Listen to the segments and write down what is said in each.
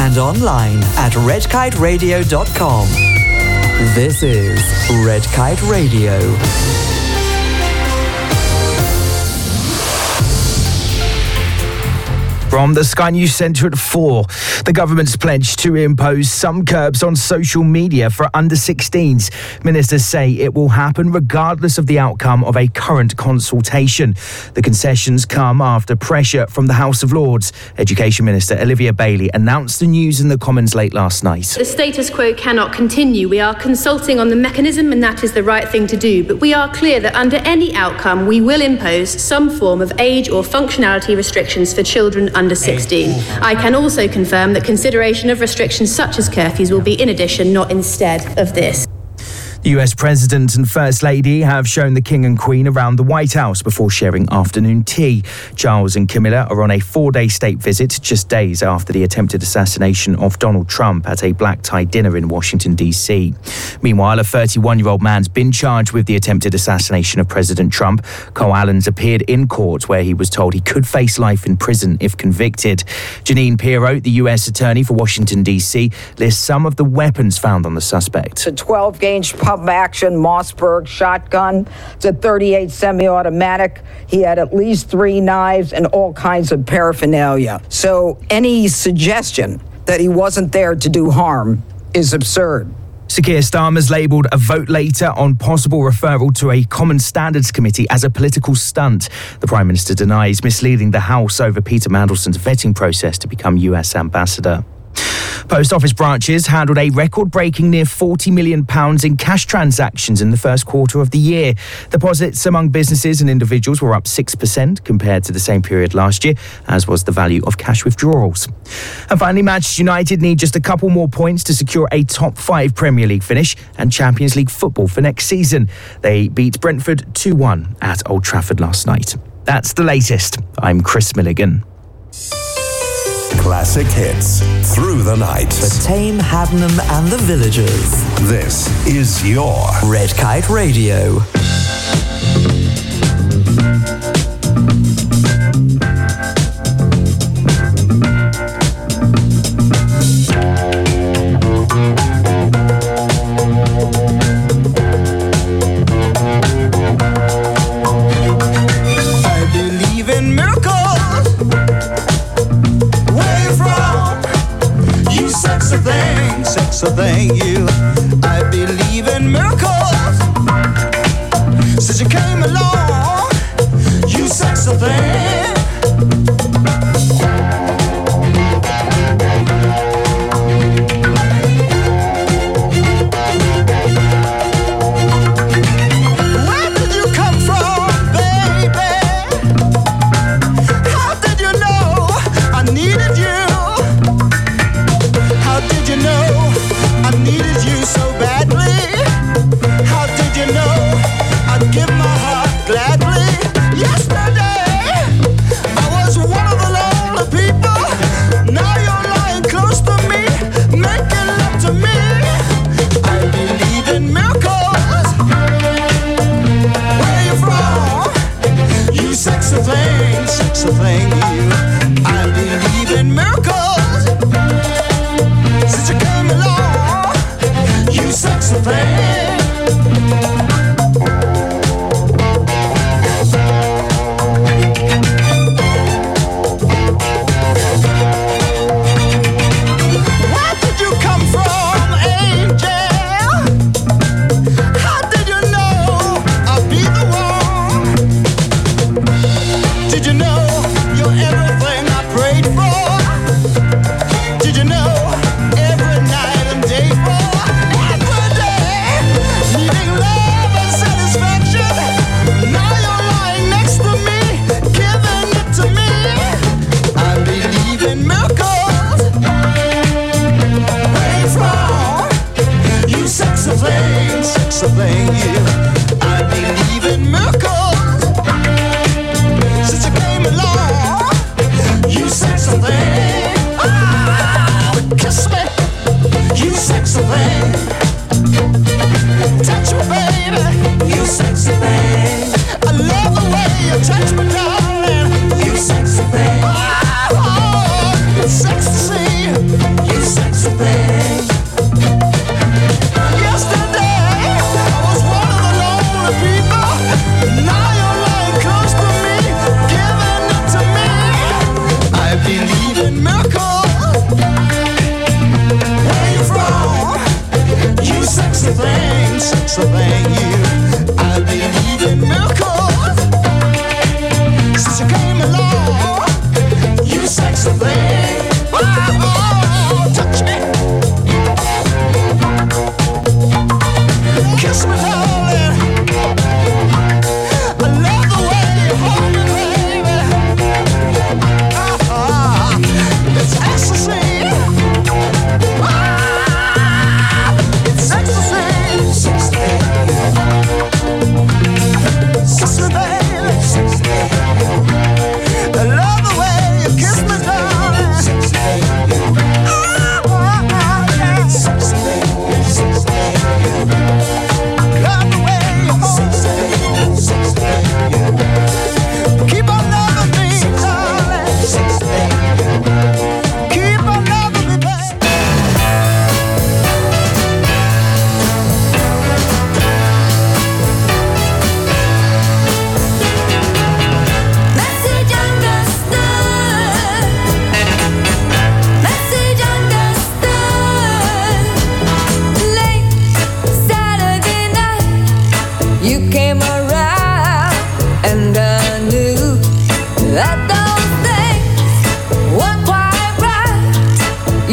and online at redkiteradio.com. This is Red Kite Radio. From the Sky News Centre at 4, the government's pledged to impose some curbs on social media for under-16s. Ministers say it will happen regardless of the outcome of a current consultation. The concessions come after pressure from the House of Lords. Education Minister Olivia Bailey announced the news in the Commons late last night. The status quo cannot continue. We are consulting on the mechanism, and that is the right thing to do. But we are clear that under any outcome, we will impose some form of age or functionality restrictions for children under 16. I can also confirm that consideration of restrictions such as curfews will be in addition, not instead of this. The US President and First Lady have shown the King and Queen around the White House before sharing afternoon tea. Charles and Camilla are on a 4-day state visit just days after the attempted assassination of Donald Trump at a black-tie dinner in Washington, D.C. Meanwhile, a 31-year-old man's been charged with the attempted assassination of President Trump. Cole Allens appeared in court where he was told he could face life in prison if convicted. Janine Pirro, the US Attorney for Washington, D.C., lists some of the weapons found on the suspect. A 12-gauge pump-action Mossberg shotgun. It's a .38 semi-automatic. He had at least 3 knives and all kinds of paraphernalia. So any suggestion that he wasn't there to do harm is absurd. Sir Keir Starmer's labelled a vote later on possible referral to a Common Standards Committee as a political stunt. The Prime Minister denies misleading the House over Peter Mandelson's vetting process to become US ambassador. Post Office branches handled a record-breaking near £40 million in cash transactions in the first quarter of the year. Deposits among businesses and individuals were up 6% compared to the same period last year, as was the value of cash withdrawals. And finally, Manchester United need just a couple more points to secure a top 5 Premier League finish and Champions League football for next season. They beat Brentford 2-1 at Old Trafford last night. That's the latest. I'm Chris Milligan. Classic hits through the night. For Tame, Haddenham and the Villagers. This is your Red Kite Radio. I believe in miracles. Sexy thing, you. I believe in miracles. Since you came along, you sexy thing. Where did you come from, baby? How did you know I needed you? How did you know I needed you so badly? How did you know I'd give my heart gladly? Yesterday, I was one of the lonely people. Now you're lying close to me, making love to me. I believe in miracles. Where you from? You sexy thing, you. I believe in miracles. Since you came along, you sexy thing. Where did you come from, angel? How did you know I'd be the one? Did you know you're everything I prayed for? Did you know every night and day for every day, needing love and satisfaction? Now you're lying next to me, giving it to me. I believe in miracles. Where you from? You sexy thing, you. I believe in miracles. Since you came along, you sexy thing. Kiss me, you sexy thing. Touch me, baby, you sexy thing. I love the way you touch me, darling. You sexy thing. Oh, it's sexy to see you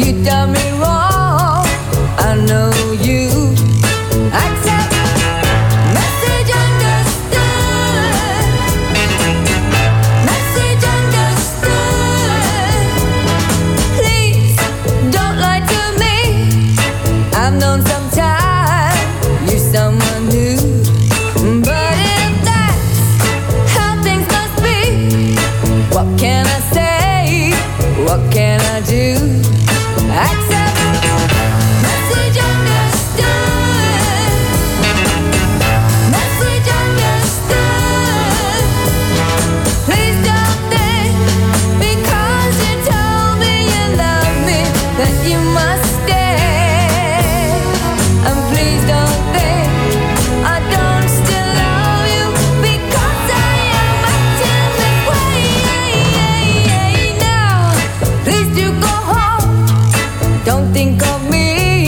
You done me wrong, I know you. Accept, message understood. Message understood. Please don't lie to me. I've known some time you're someone new. But if that's how things must be, what can I say? What can I do? Accept, message understood. Message understood. Please don't think because you told me you love me that you must stay. And please don't think I don't still love you because I am acting this way. Now, please do go home. Don't think of me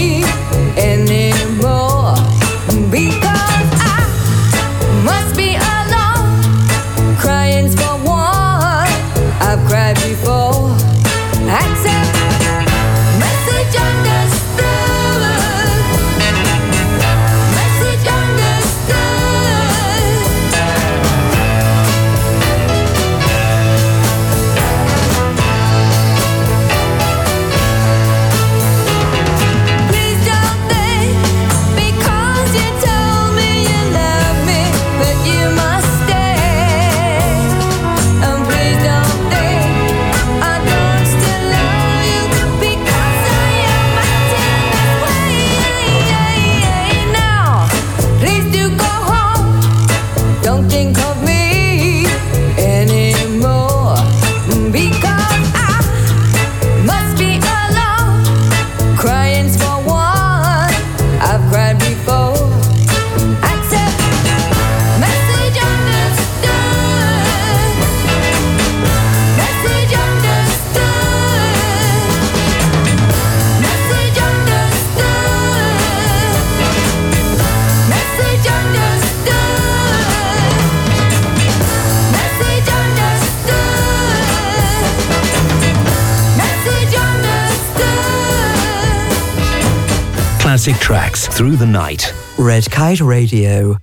anymore because I must be alone. Crying's for one, I've cried before. Accept, message understood. Message understood. Please don't think because you told me you love me that you must stay. And please don't think I don't still love you because I am acting this way. Now, please do go home. Don't think of me anymore because I must be alone. Crying's for one, I've cried before. Accept, message understood. Message understood. Message understood. Message understood. Message understood. Message understood. Classic tracks through the night. Red Kite Radio.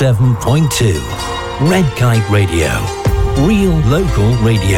107.2. Red Kite Radio. Real local radio.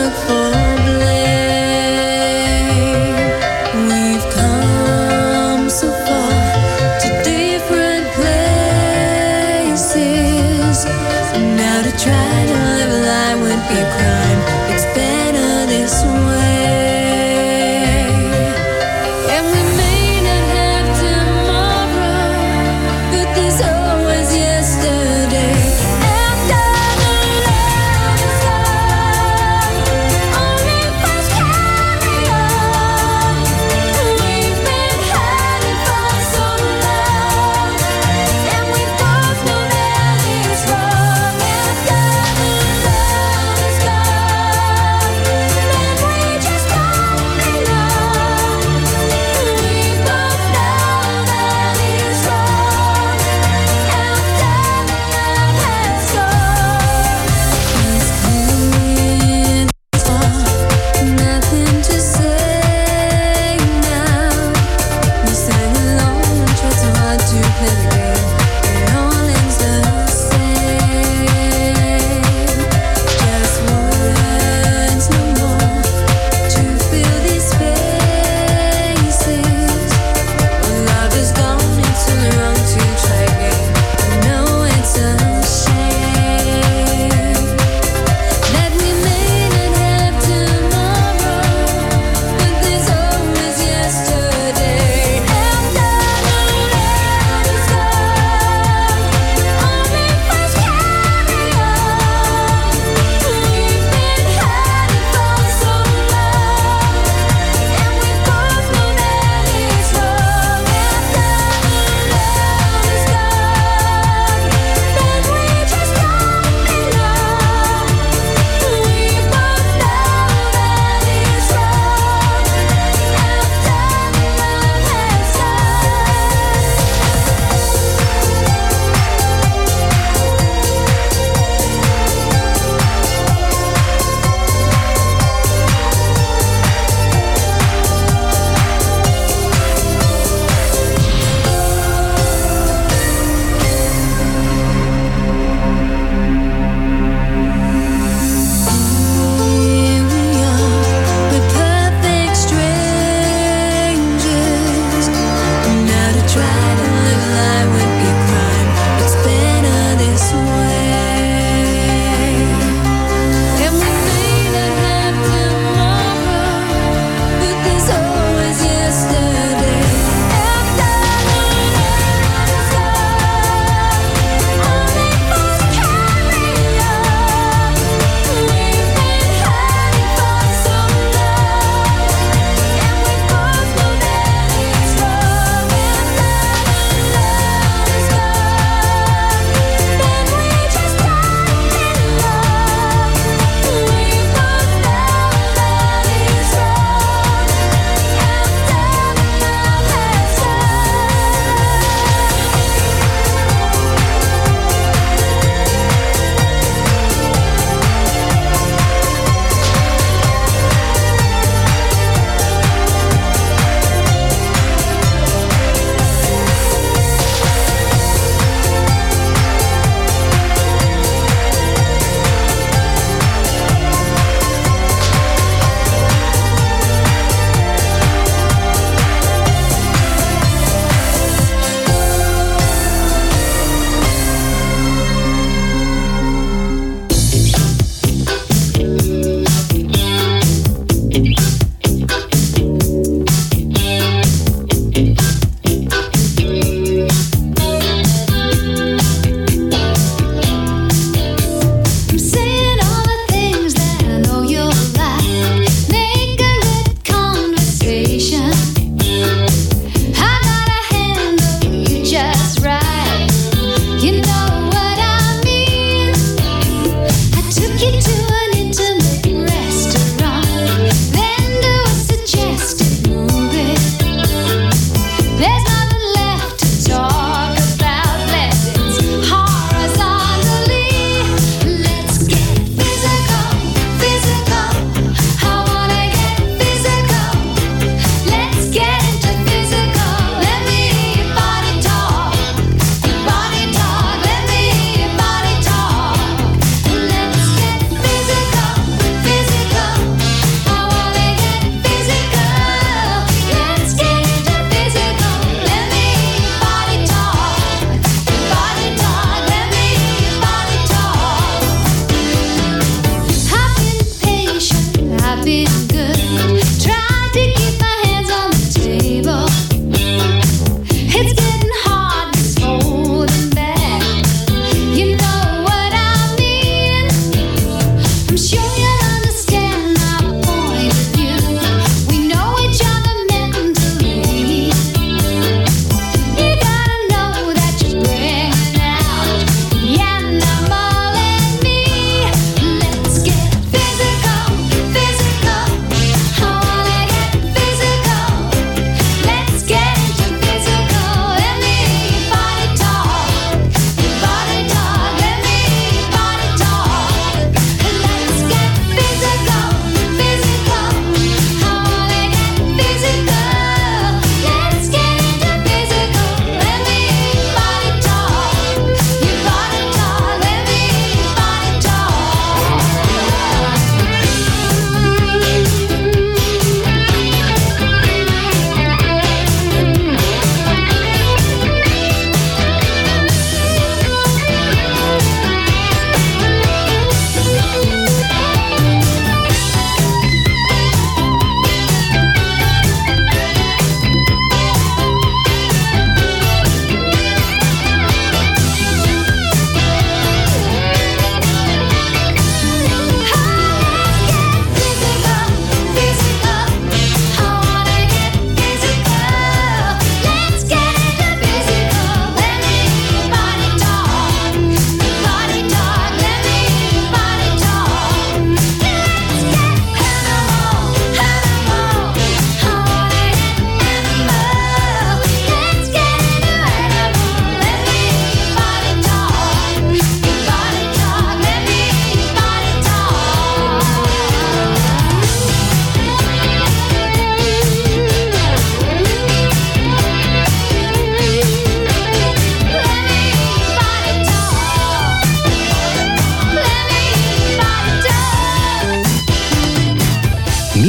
We've come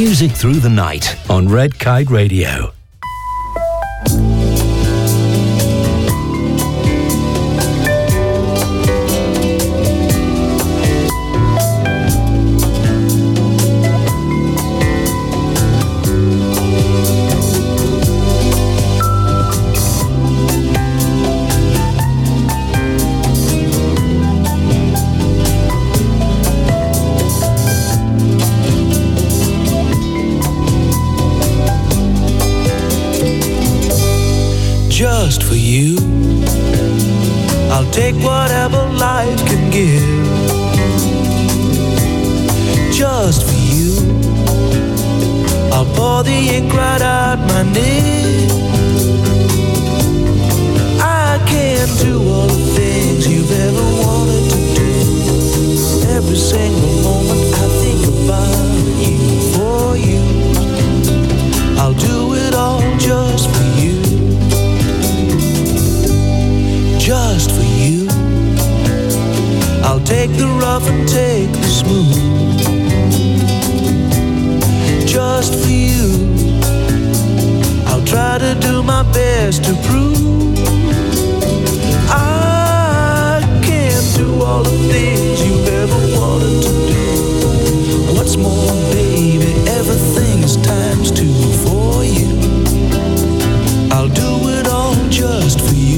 Music through the night on Red Kite Radio. Just for you, I'll take whatever life can give. Just for you, I'll pour the ink right out my nib. I can do all the things you've ever wanted to do. Every single moment I think about you. For you, I'll do it all just for you. Just for you, I'll take the rough and take the smooth. Just for you, I'll try to do my best to prove I can do all the things you've ever wanted to do. What's more, baby, everything is times two for you. I'll do it all just for you.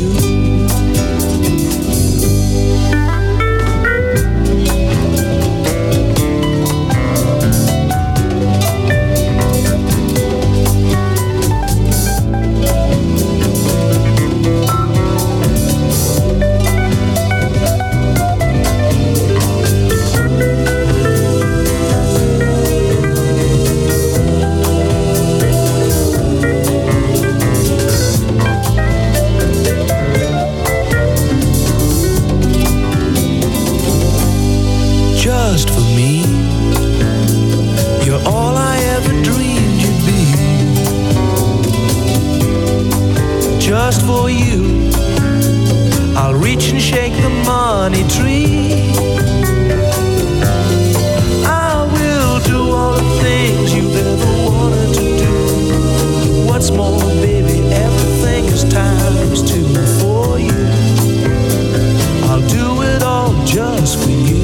Just for me, you're all I ever dreamed you'd be. Just for you, I'll reach and shake the money tree. I will do all the things you've ever wanted to do. What's more, baby, everything is times two for you. I'll do it all just for you.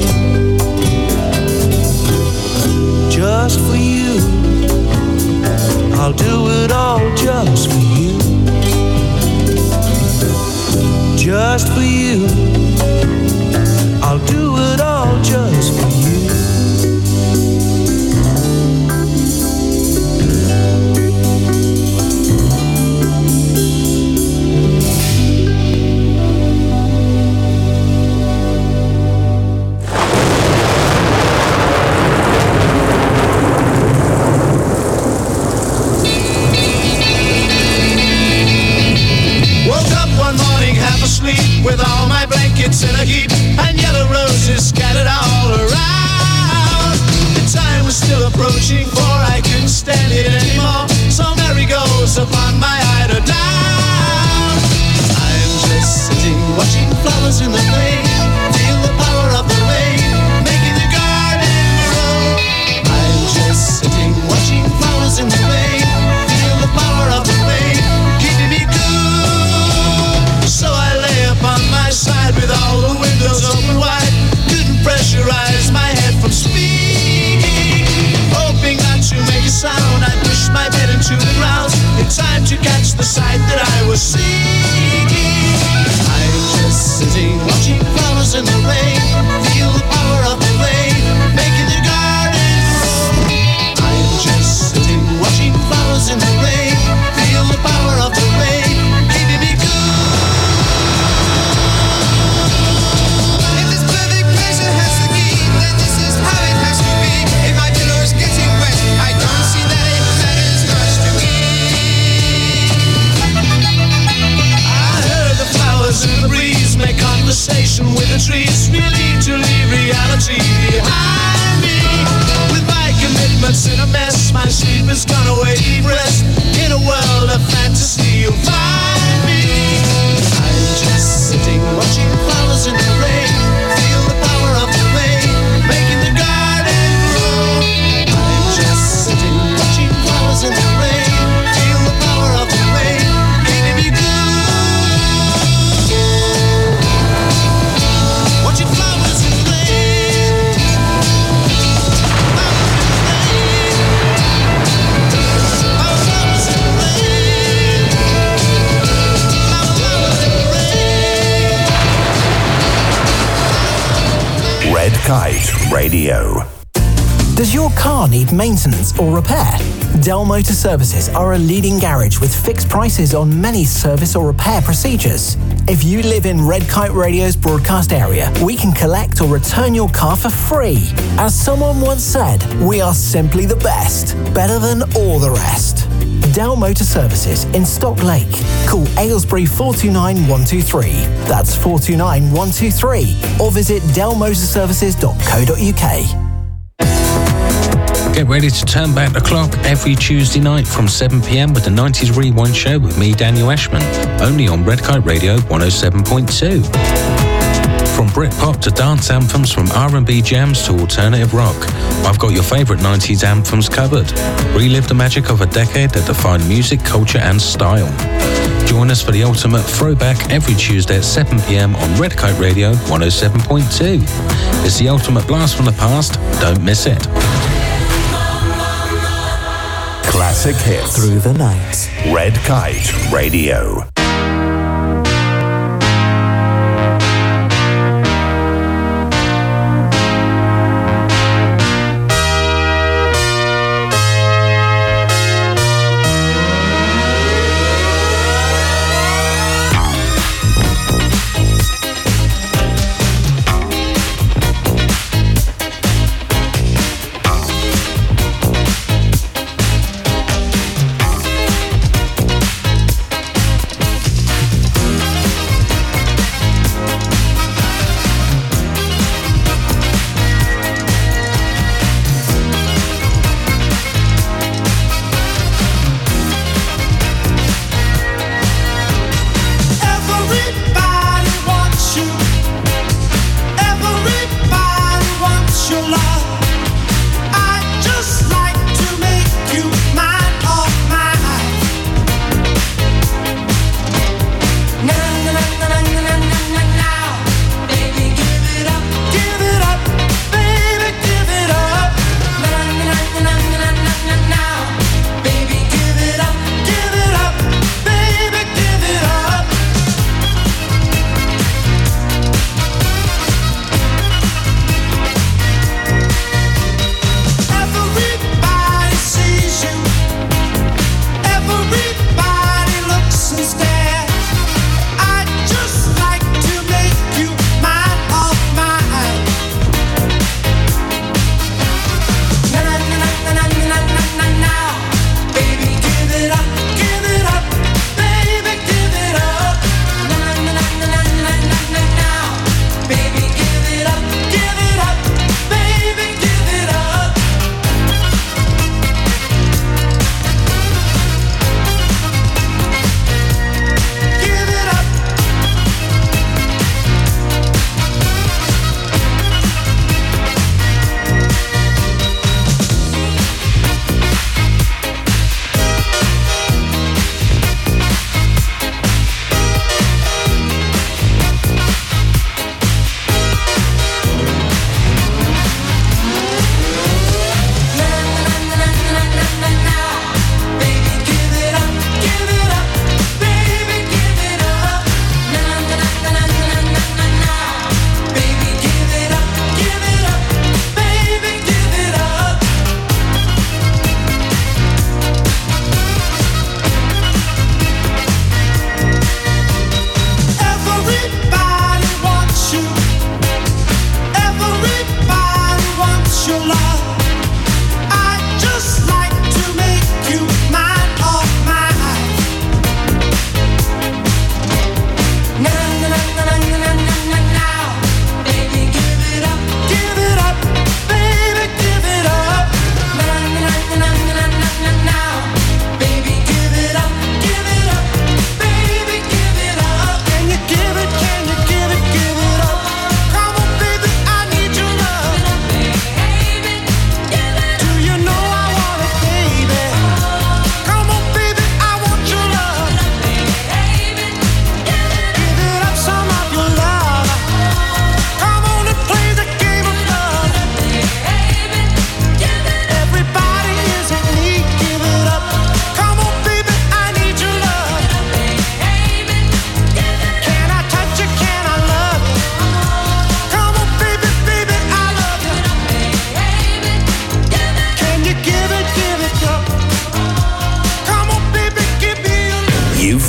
Just for you, I'll do it all just for you. Just for you, I'll do it all just for you. With all my blankets in a heap and yellow roses scattered all around. The time was still approaching, for I couldn't stand it anymore. So Mary goes upon my eider down. I'm just sitting watching flowers in the rain, feel the power of the rain making the garden grow. I'm just sitting watching flowers in the rain, feel the power of the rain keeping me cool. So I lay upon my side with all the windows open wide, couldn't pressurize my head from speaking. Hoping not to make a sound, I pushed my bed into the ground in time to catch the sight that I was seeking. I'm just sitting watching flowers in the rain, feel the power of the rain making the garden grow. I'm just sitting watching flowers in the rain, feel the power of the rain keeping me cool. In the breeze, make conversation with the trees. We need to leave reality behind me. With my commitments in a mess, my sleep has gone away. Deep rest in a world of fantasy, you'll find me. I'm just sitting watching flowers in the rain, feel the power of the rain making the garden grow. I'm just sitting Radio. Does your car need maintenance or repair? Dell Motor Services are a leading garage with fixed prices on many service or repair procedures. If you live in Red Kite Radio's broadcast area, we can collect or return your car for free. As someone once said, we are simply the best, better than all the rest. Dell Motor Services in Stock Lake. Call Aylesbury 429 123. That's 429 123. Or visit dellmotorservices.co.uk. Get ready to turn back the clock every Tuesday night from 7 p.m. with the 90s Rewind Show with me, Daniel Ashman, only on Red Kite Radio 107.2. From Britpop to dance anthems, from R&B jams to alternative rock, I've got your favourite 90s anthems covered. Relive the magic of a decade that defined music, culture and style. Join us for the ultimate throwback every Tuesday at 7 p.m. on Red Kite Radio 107.2. It's the ultimate blast from the past. Don't miss it. Classic hits Through the night. Red Kite Radio.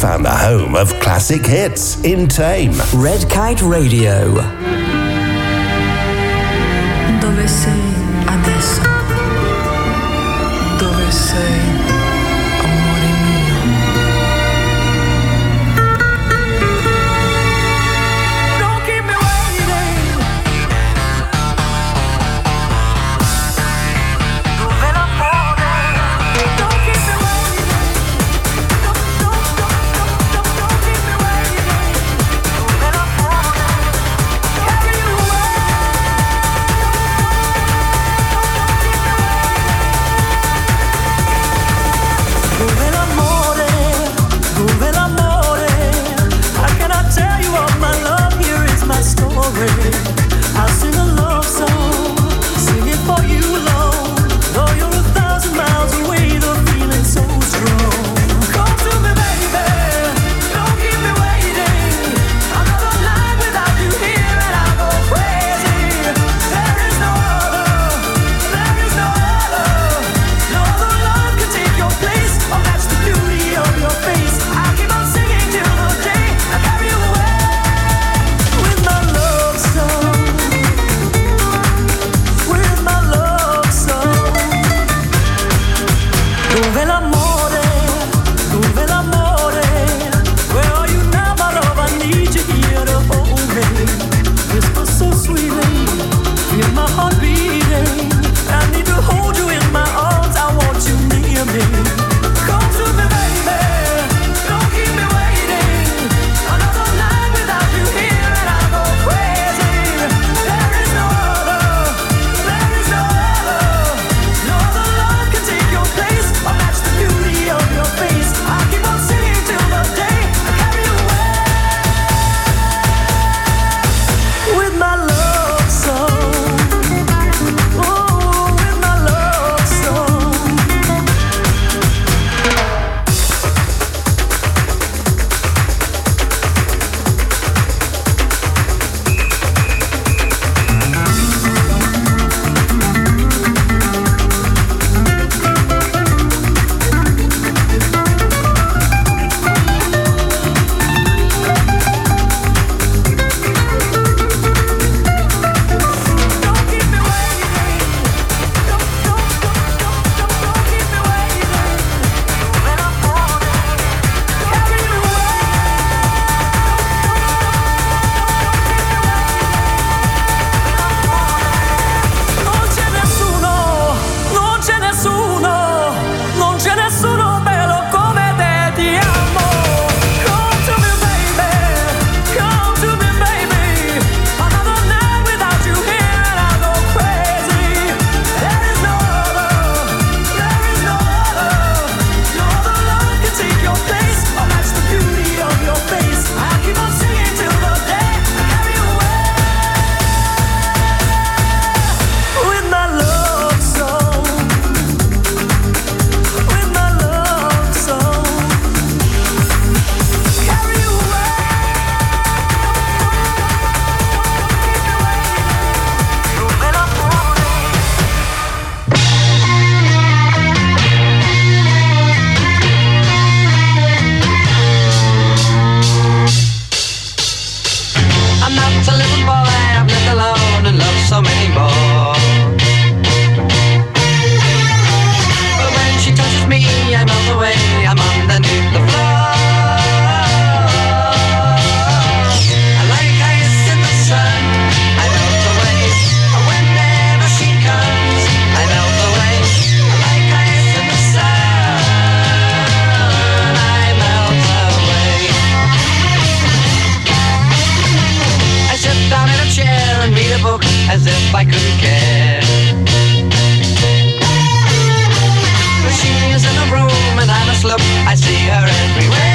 found the home of classic hits in Tame. Red Kite Radio. Dove sei adesso? Dove sei, amore mio? Don't keep me waiting. Dove l'amore? Don't keep me waiting. Don't keep me waiting. Dove l'amore? Carry you away. Dove l'amore, dove l'amore? How can I tell you all my love? Here is my story. I'll sing a love song, sing it for you alone. Though you're 1,000 miles away, the feeling's so strong. Come to me, baby, don't keep me waiting. Another night without you here and I go crazy. There is no other, there is no other. No other love can take your place. Oh, that's the beauty of your face. I'll keep on singing till the day I carry you away with my love song. With my love song. Dove l'amore? Dove l'amore? Where are you now, my love? I need you here to hold me. Whisper so sweetly, feel my heart beating. I need to hold you in my arms. I want you near me. Come to me, baby. Don't keep me waiting. Another night without you here and I go crazy. There is no other. There is no other. No other love can take your place or match the beauty of your face. I'll keep on singing till the day I carry you away with my love song. Oh, with my love song. Don't keep me waiting. Don't keep me waiting. When I'm falling, carry you away. Non c'è nessuno, non c'è nessuno, non c'è nessuno bello come te, ti amo. Come to me, baby, come to me, baby. Another night without you here and I go crazy. There is no other, there is no other. No other love can take your place or match the beauty of your face. I'll keep on singing till the day I carry you away with my love song. With my love song. Carry you away. Dove l'amore? I'm not a little boy, I've lived alone and loved so many more. But when she touches me, I melt away, I'm underneath the floor. Like ice in the sun, I melt away. Whenever she comes, I melt away. Like ice in the sun, I melt away. I sit down in a chair and read a book as if I couldn't care. But she is in a room and I must look, I see her everywhere.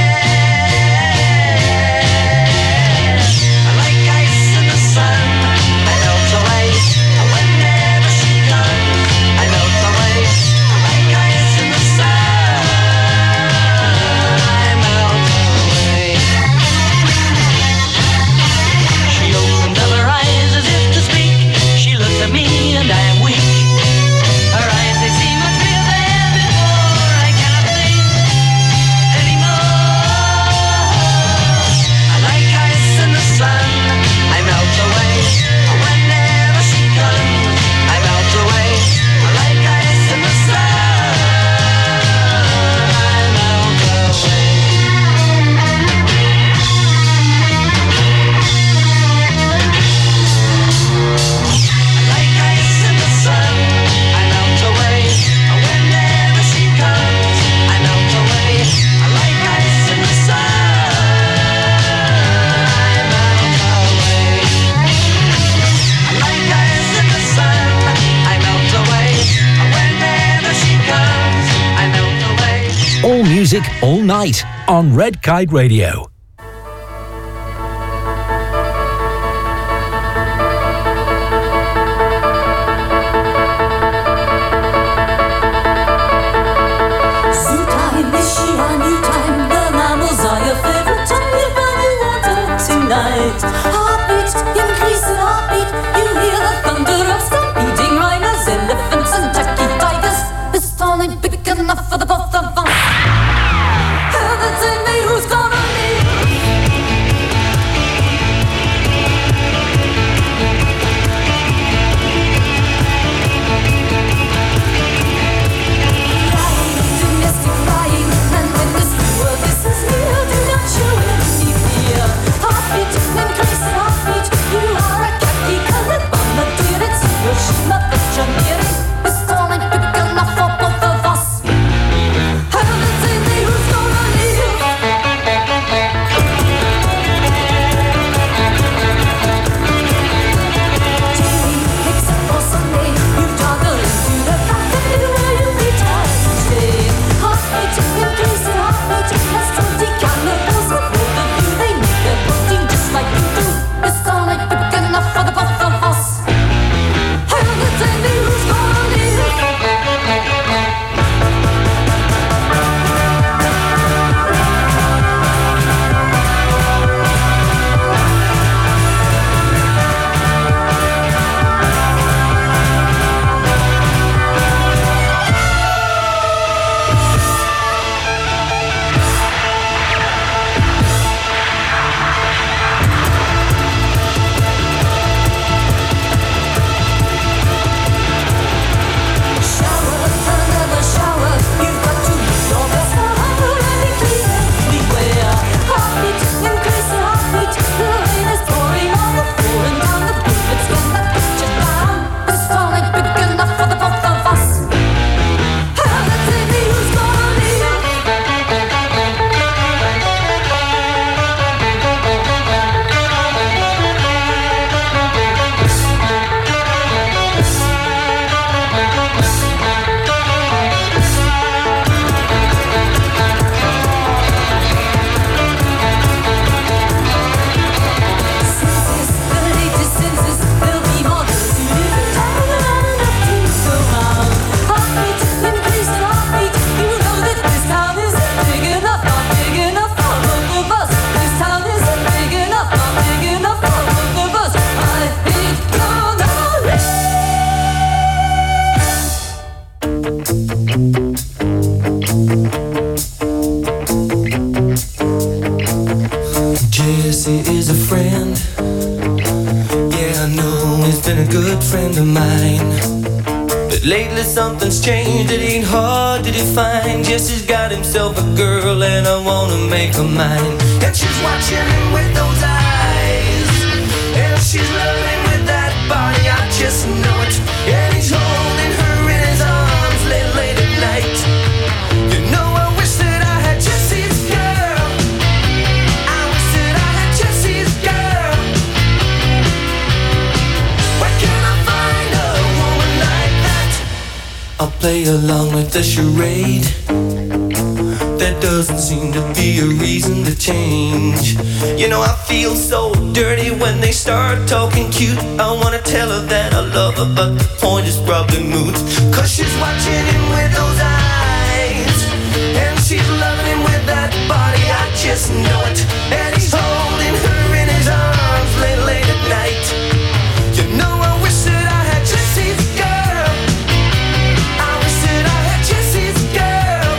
Like ice in the sun, I melt away. Whenever she comes, I melt away. Like ice in the sun, I melt away. She opened up her eyes as if to speak. She looked at me and I am weak. Her eyes, they seem much bigger than before. I cannot think anymore. music all night on Red Kite Radio. Heartbeat, increase in heartbeat. You hear the thunder of stampeding rhinos, elephants and tacky tigers. This town ain't big enough for the both of us. Heaven tell me who's gonna leave. Crying, domestic crying, and when this world is near, do not show any fear. Heartbeat, increase in heartbeat. You are a khaki-colored bombardier. It's Hiroshima that you're nearing. This town ain't big enough for both of us. Heaven tell me who's gonna leave. Jamie, except for Sunday, you toggle into the back and anywhere you meet us stay. Heartbeat, increase in heartbeat. That's 20 cannibals with both of you. They need their protein just like you do. This town ain't big enough for the both of us. Heaven tell me who's gonna leave. Shower, another shower. You've got to use your best power and be clean anywhere. Heartbeat, increase in heartbeat. The rain is pouring on the floor and down the bullets gonna put you down. This town ain't big enough for the both of us. Heaven tell me who's gonna leave. Census, the latest census. There'll be more girls who live in town and not enough to go round. Heartbeat, increase in heartbeat. You know that this town isn't big enough, not big enough for both of us. This town isn't big enough, not big enough for both of us. I ain't gonna leave. Jesse is a friend. Yeah, I know he's been a good friend of mine. But lately something's changed, it ain't hard to define. Jesse's got himself a girl and I wanna make her mine. And she's watching him with those eyes, and she's loving with that body, I just know it. And he's holding her in his arms late at night. You know I wish that I had Jesse's girl. I wish that I had Jesse's girl. Where can I find a woman like that? I'll play along with the charade. There doesn't seem to be a reason to change. You know I feel so dirty when they start talking cute. I wanna tell her that I love her, but the point is probably moot. Cause she's watching him with those eyes, and she's loving him with that body, I just know it. And he's holding her in his arms late at night. You know I wish that I had Jesse's girl. I wish that I had Jesse's girl.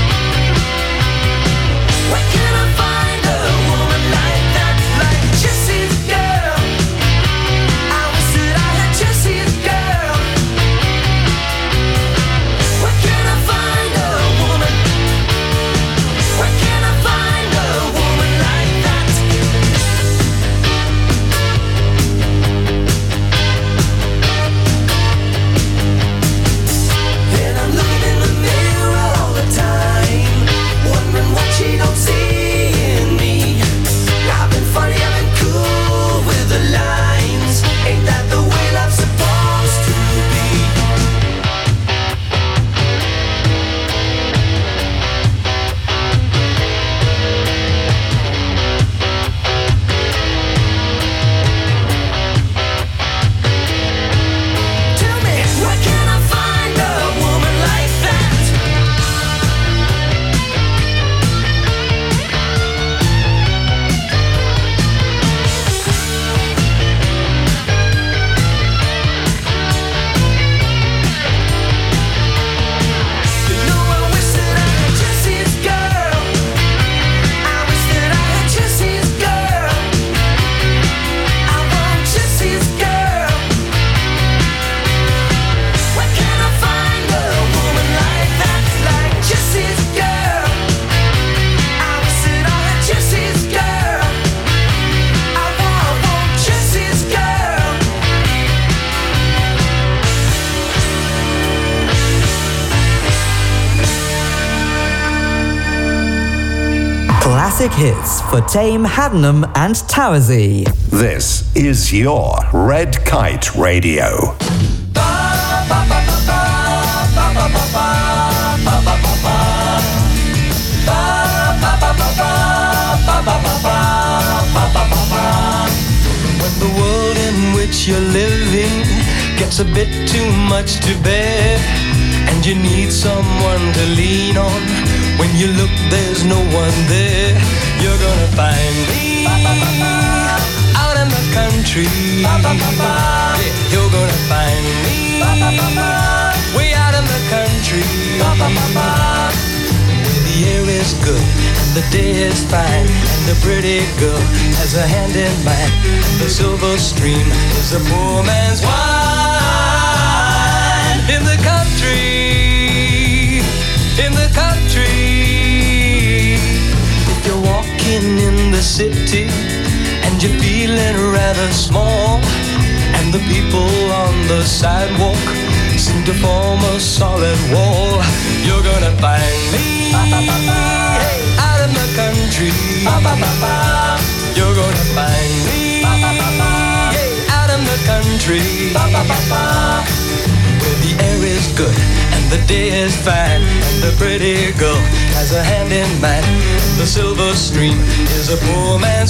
Where can I find a woman like that, like Jesse's girl? I wish that I had Jesse's girl. Where can I classic hits for Tame, Haddenham and Towersey. This is your Red Kite Radio. When the world in which you're living gets a bit too much to bear, and you need someone to lean on, when you look there's no one there, you're gonna find me out in the country. Yeah, you're gonna find me way out in the country. The air is good and the day is fine, and the pretty girl has a hand in mine. The silver stream is a poor man's wine. In the country, in the country. If you're walking in the city and you're feeling rather small, and the people on the sidewalk seem to form a solid wall, you're gonna find me out in the country. You're gonna find me out in the country, where the air is good and the day is fine, and the pretty girl has a hand in mine. The silver stream is a poor man's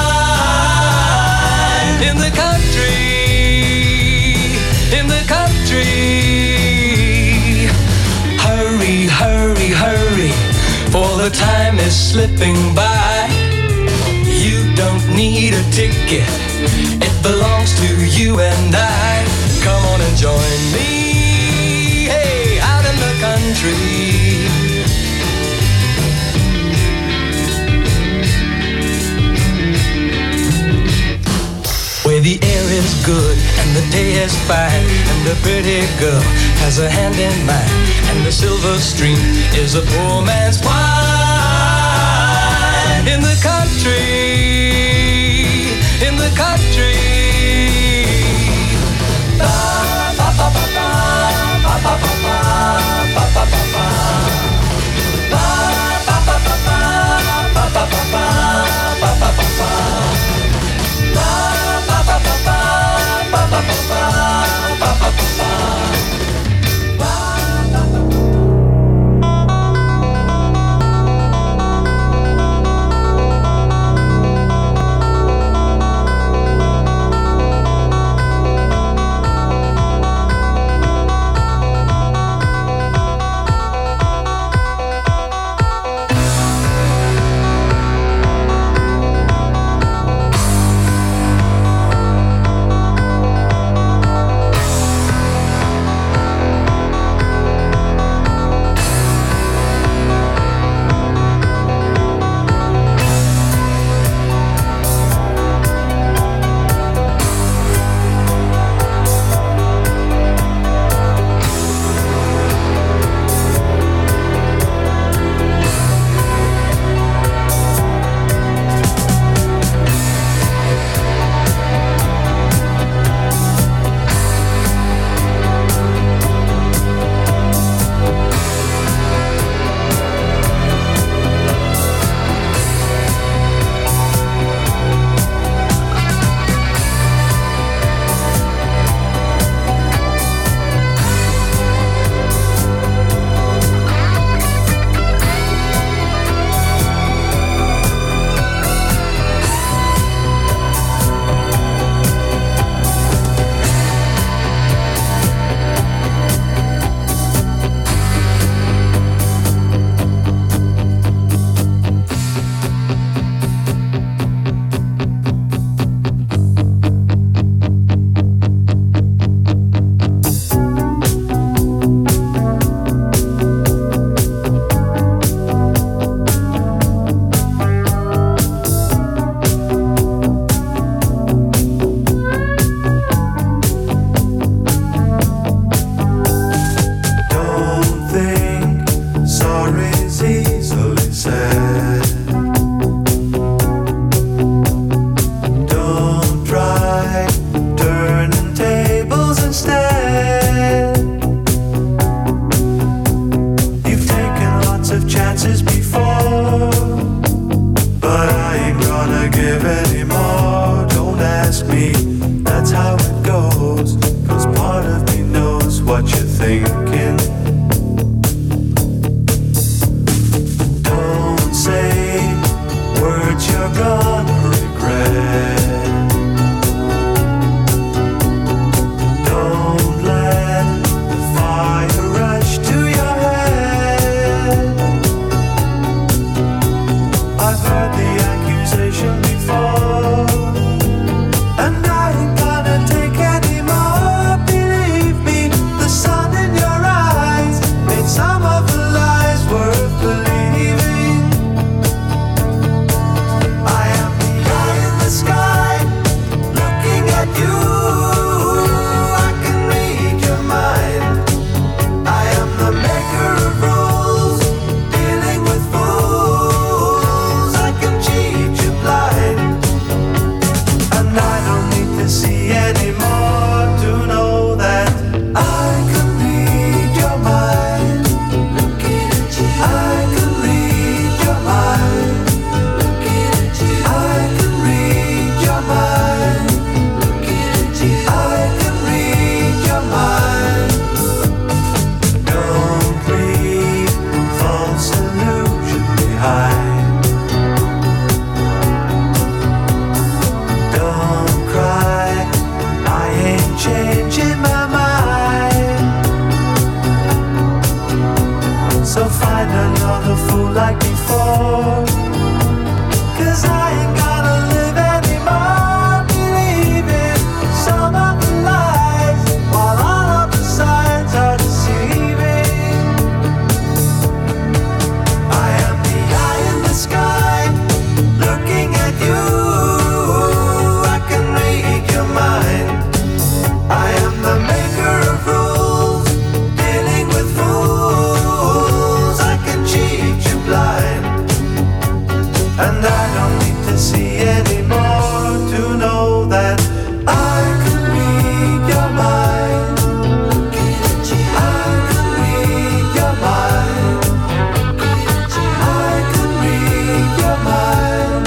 wine. In the country, in the country. Hurry, hurry, hurry, for the time is slipping by. You don't need a ticket, it belongs to you and I. Come on and join me, hey, out in the country. Where the air is good and the day is fine, and the pretty girl has a hand in mine, and the silver stream is a poor man's wine. In the country, in the country. Ba, ba, ba, ba, ba, ba, ba, ba, ba, ba, ba, ba, ba. Ba, ba, ba, ba, ba, ba, ba, ba, ba, ba, ba, ba, ba. find another fool like before. 'Cause I ain't gotta live anymore believing some of the lies, while all of the signs are deceiving. I am the eye in the sky, looking at you. I can read your mind. I am the maker of rules, dealing with fools. I can cheat you blind, and I don't need to see anymore to know that I can read your mind. I can read your mind. I can read your mind.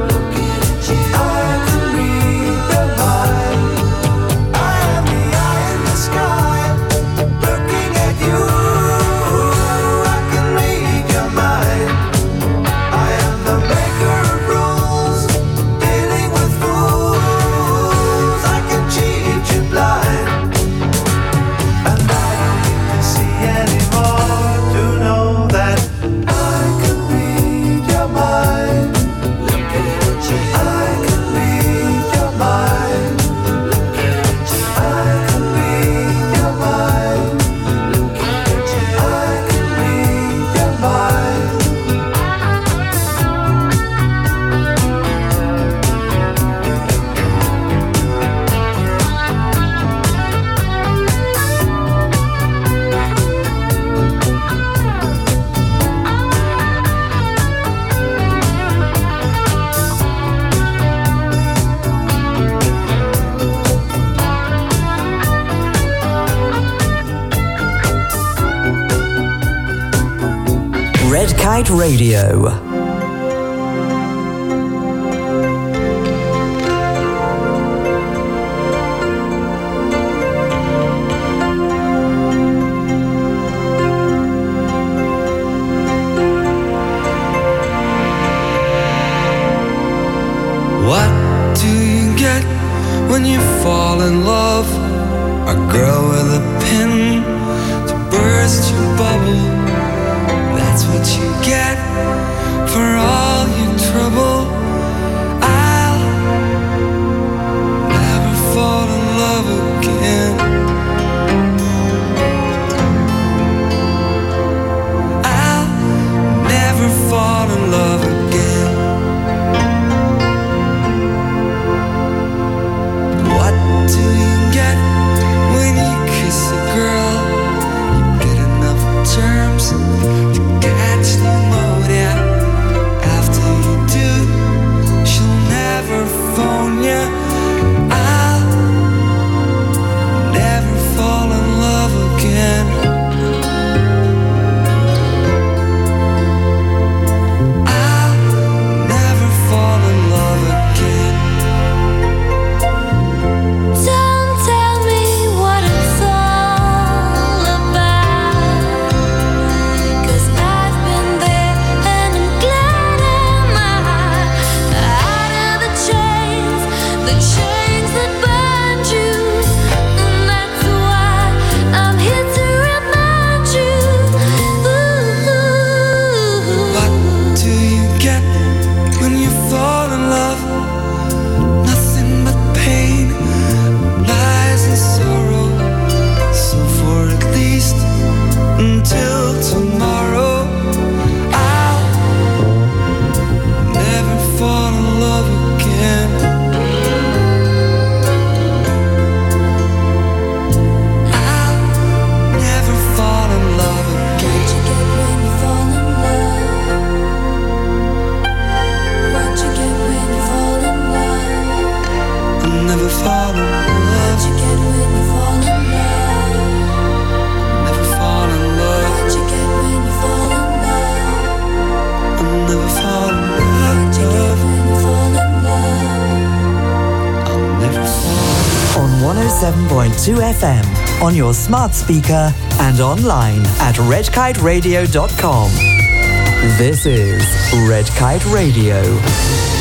I can read your mind. I am the eye in the sky, looking at you. I can read your mind. I am the maker of rules, dealing with fools. I can cheat you blind, and I don't need to see anymore to know that I can read your mind. I can read your mind. I can read your mind. I can read your mind. Red Kite Radio. What do you get when you fall in love? A girl with a pin to burst your bubble. That's what you get for all your trouble. I'll never fall in love again. I'll never fall in love again. What do you get when you kiss a girl? You get enough terms to catch pneumonia. After you do, she'll never phone you. I'll never fall in love again. I'll never fall in love again. Don't tell me what it's all about, 'cause I've been there and I'm glad I'm out of the chains that bind you, and that's why I'm here to remind you. What do you get when you fall in love? Nothing but pain, lies and sorrow. So for at least until tomorrow, I'll never fall in love again. I'll never fall in love again. What you get when you fall in love? What you get when you fall in love? I'll never fall in What love. you get when you fall in love? Never fall in love. What you get when you fall in love? I'll never fall in What you get love. when you fall in love? I'll never fall. On 107.2 FM, on your smart speaker and online at redkiteradio.com. This is Red Kite Radio.